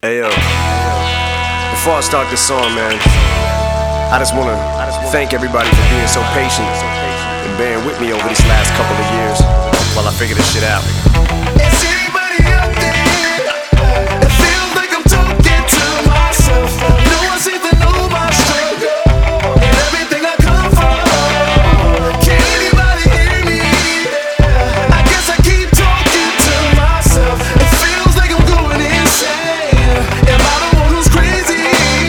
Hey yo, before I start this song, man, I just wanna thank everybody for being so patient and bearing with me over these last couple of years while I figure this shit out. Is anybody out there? It feels like I'm talking to myself. No one seems to know my struggle and everything I come from. Can anybody hear me? I guess I keep talking to myself. It feels like I'm going insane. Am I the one who's crazy?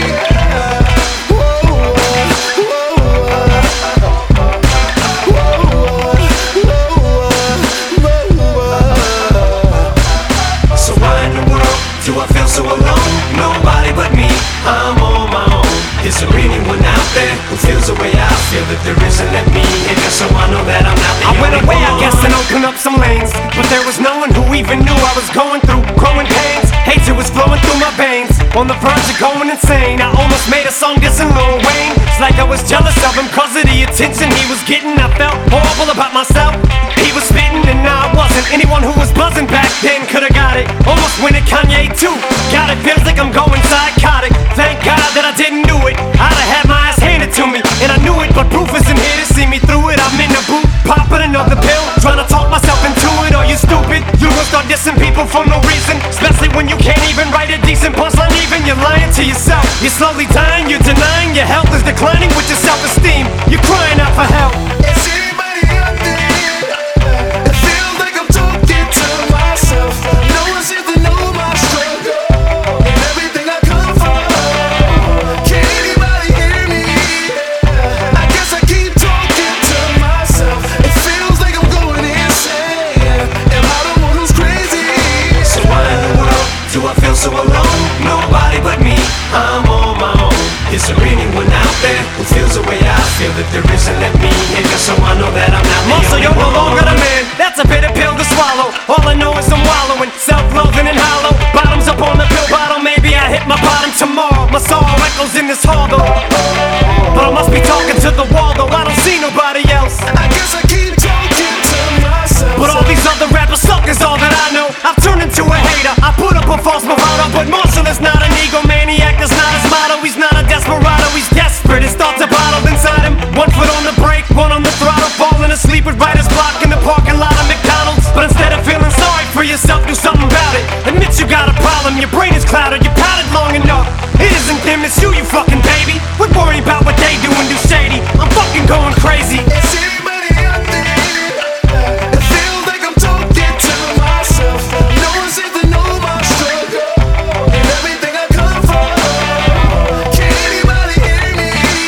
So why in the world do I feel so alone? Nobody but me, I'm on my own. Is there anyone out there who feels the way I feel? That there isn't, let me in, just so I know that I'm not the I went only away, one. I guess, and opened up some lanes, but there was no one who even knew I was going through growing pains. Hatred was flowing through my veins, on the verge of going insane. I almost made a song dissing Lil Wayne. It's like I was jealous of him cause of the attention he was getting. I felt horrible about myself. He was spitting and I wasn't. Anyone who was buzzing back then could've got it. Almost went at Kanye too. God, it feels like I'm going psychotic. Thank God that I didn't do it. I'd have had my ass handed to me, and I knew it, but proof isn't here to see me through it. I'm in the booth, popping another pill, trying to talk myself into it. Are you stupid? You gon' start dissing people for no reason, especially when you can't even write a decent punchline. Even you're lying to yourself. You're slowly dying, you're denying your health is declining with your self-esteem. You're crying out for help. Is anybody out there? It feels like I'm talking to myself. No one seems to know my struggle and everything I come from. Can anybody hear me? I guess I keep talking to myself. It feels like I'm going insane. Am I the one who's crazy? So why in the world do I feel so alone? Nobody but me, I'm on my own. Is there anyone out there who feels the way I feel? That there isn't, let me in, just so I know that I'm not the Also, only you're no one. longer the man. That's a bitter pill to swallow. All I know is I'm wallowing, self-loathing and hollow. Bottoms up on the pill bottle. Maybe I hit my bottom tomorrow. My soul echoes in this hall though, but I must be talking to the wall though. I don't see nobody else. I guess I keep talking to myself. But all these other rappers suck is all that I know. I've turned into a hater. I put up a false bravado, but Marshall is not an egomaniac. That's not his motto. He's not a desperado. He's desperate. His thoughts are bottled inside him. 1 foot on the brake, one on the throttle, falling asleep with writer's block in the parking lot of McDonald's. But instead of feeling sorry for yourself, do something about it. Admit you got a problem. Your brain is clouded. You pouted long enough. It isn't them, it's you fucking baby. We're worried about what they do and do shady. I'm fucking going crazy. Is anybody out there? It feels like I'm talking to myself. No one seems to know my struggle and everything I come from. Can anybody hear me?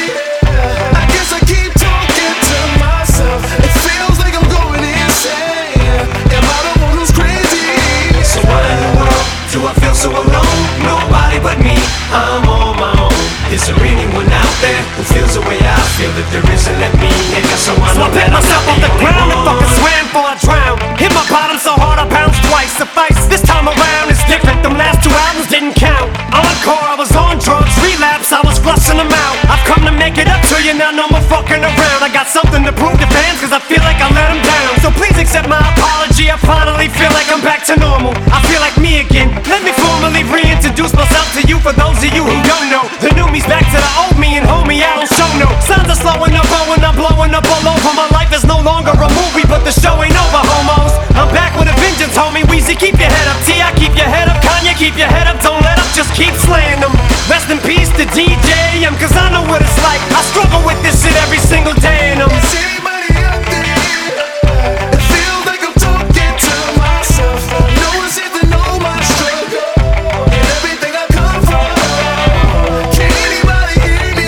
I guess I keep talking to myself. It feels like I'm going insane. Am I the one who's crazy? So why in the world do I feel so alone? Nobody but me, I'm on my own. Is there anyone out there who feels the way I feel? That there isn't, let me in, just so I So know I picked that I'm myself not off the the only ground and one. fucking swam before I drowned. Hit my bottom so hard I bounced twice. Suffice, this time around it's different. Them last 2 albums didn't count. Encore, I was on drugs. Relapse, I was flushing them out. I've come to make it up to you, now no more fucking around. I got something to prove to fans cause I feel like I let them down. So please accept my apology. I finally feel like I'm back to normal. I feel like me again. Let me formally reintroduce myself to you. For those of you who don't know, the new me's back to the old me, and homie, I don't show no signs of slowing up, blowing up, blowing up all over. My life is no longer a movie, but the show ain't over, homos. I'm back with a vengeance, homie. Weezy, keep your head up. T.I., keep your head up. Kanye, keep your head up. Don't let up, just keep slaying them. Rest in peace to DJ, cause I know what it's like. I struggle with this shit every single day, and Is anybody out there? It feels like I'm talking to myself. No one seems to know my struggle and everything I come from. Can anybody hear me?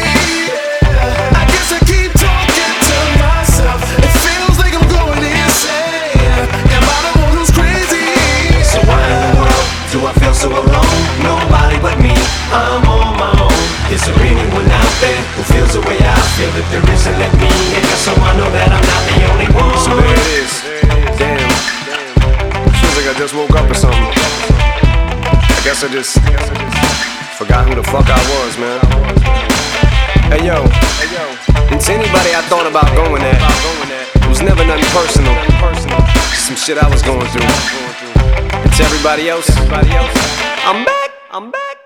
I guess I keep talking to myself. It feels like I'm going insane. Am I the one who's crazy? So why in the world do I feel so alone? Nobody but me, I'm on my own. Is there anyone out there who feels the way I feel? That there isn't, let me in, just so I know that I'm not the only one. So there it is. Damn. Feels like I just woke up or something. I guess I just forgot who the fuck I was, man. Hey yo, and to anybody I thought about going at, it was never nothing personal. Just some shit I was going through. And to everybody else, I'm back. I'm back.